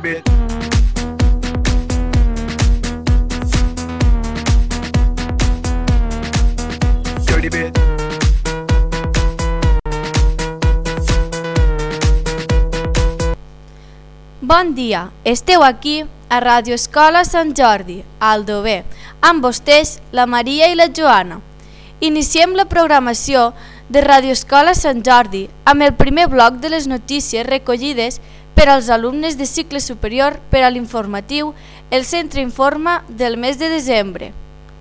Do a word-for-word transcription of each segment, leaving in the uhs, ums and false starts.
bit. Dirty bit. Bon dia, esteu aquí a Ràdio Escola Sant Jordi, a Aldover, amb vostès la Maria i la Joana. Iniciem la programació de Ràdio Escola Sant Jordi amb el primer bloc de les notícies recollides per als alumnes de cicle superior per a l'informatiu El Centre Informa del mes de desembre.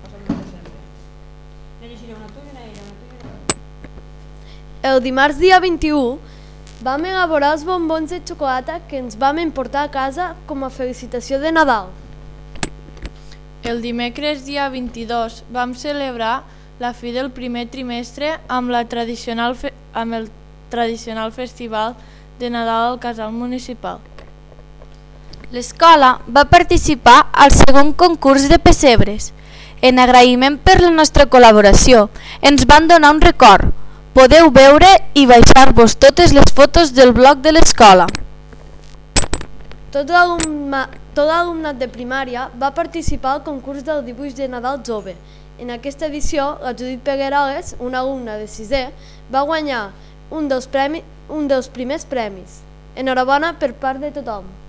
El dimarts dia vint-i-u vam elaborar els bombons de xocolata que ens vam emportar a casa com a felicitació de Nadal. El dimecres dia vint-i-dos vam celebrar la fi del primer trimestre amb, la tradicional fe amb el tradicional festival de Nadal al Casal Municipal. L'escola va participar al segon concurs de pessebres. En agraïment per la nostra col·laboració, ens van donar un record. Podeu veure i baixar-vos totes les fotos del blog de l'escola. Tot l'alumnat de primària va participar al concurs del dibuix de Nadal jove. En aquesta edició, la Judit Pegueroles, una alumna de sisè, va guanyar un dels, premi, un dels primers premis. Enhorabona per part de tothom.